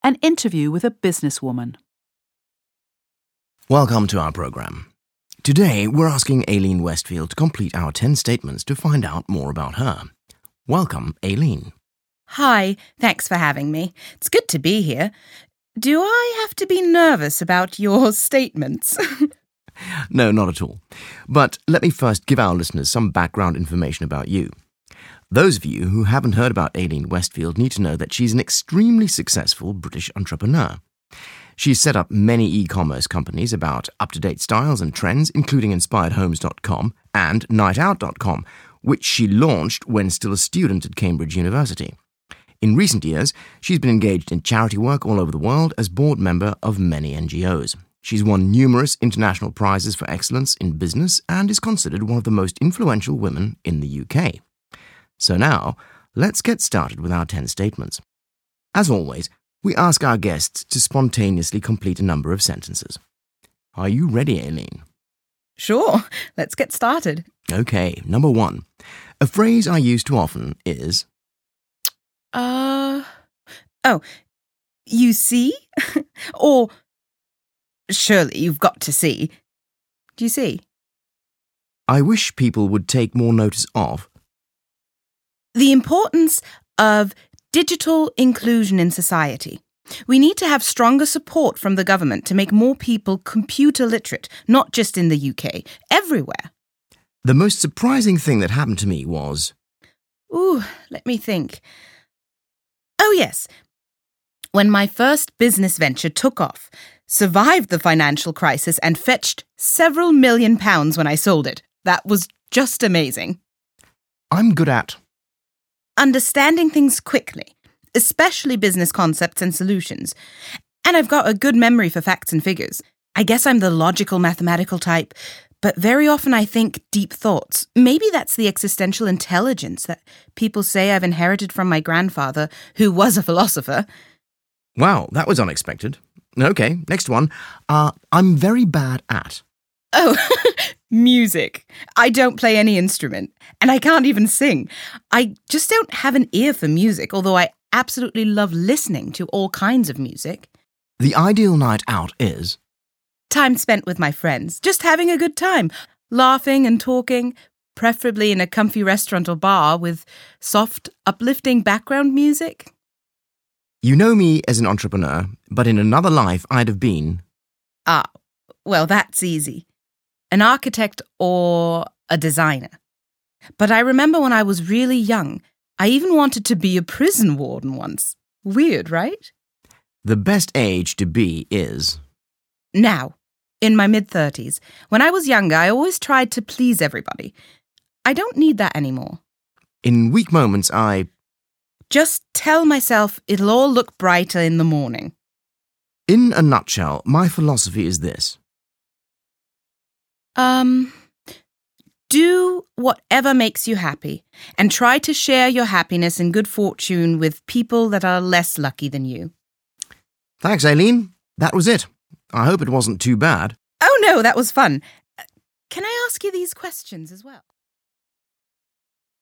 an interview with a businesswoman. Welcome to our program. Today, we're asking Aileen Westfield to complete our 10 statements to find out more about her. Welcome, Aileen. Hi, thanks for having me. It's good to be here. Do I have to be nervous about your statements? No, not at all. But let me first give our listeners some background information about you. Those of you who haven't heard about Aileen Westfield need to know that she's an extremely successful British entrepreneur. She's set up many e-commerce companies about up-to-date styles and trends, including InspiredHomes.com and NightOut.com, which she launched when still a student at Cambridge University. In recent years, she's been engaged in charity work all over the world as board member of many NGOs. She's won numerous international prizes for excellence in business and is considered one of the most influential women in the UK. So now, let's get started with our 10 statements. As always, we ask our guests to spontaneously complete a number of sentences. Are you ready, Aileen? Sure, let's get started. Okay, number 1. A phrase I use too often is... You see? Or, surely you've got to see. Do you see? I wish people would take more notice of... The importance of digital inclusion in society. We need to have stronger support from the government to make more people computer literate, not just in the UK, everywhere. The most surprising thing that happened to me was... Let me think. Oh, yes. When my first business venture took off, survived the financial crisis and fetched several million pounds when I sold it. That was just amazing. I'm good at... understanding things quickly, especially business concepts and solutions. And I've got a good memory for facts and figures. I guess I'm the logical mathematical type, but very often I think deep thoughts. Maybe that's the existential intelligence that people say I've inherited from my grandfather, who was a philosopher. Wow, that was unexpected. Okay, next one. I'm very bad at... Oh, music. I don't play any instrument, and I can't even sing. I just don't have an ear for music, although I absolutely love listening to all kinds of music. The ideal night out is... Time spent with my friends, just having a good time, laughing and talking, preferably in a comfy restaurant or bar with soft, uplifting background music. You know me as an entrepreneur, but in another life I'd have been... Well, that's easy. An architect or a designer. But I remember when I was really young, I even wanted to be a prison warden once. Weird, right? The best age to be is... Now, in my mid-30s. When I was younger, I always tried to please everybody. I don't need that anymore. In weak moments, I... Just tell myself it'll all look brighter in the morning. In a nutshell, my philosophy is this. Do whatever makes you happy and try to share your happiness and good fortune with people that are less lucky than you. Thanks, Aileen. That was it. I hope it wasn't too bad. Oh no, that was fun. Can I ask you these questions as well?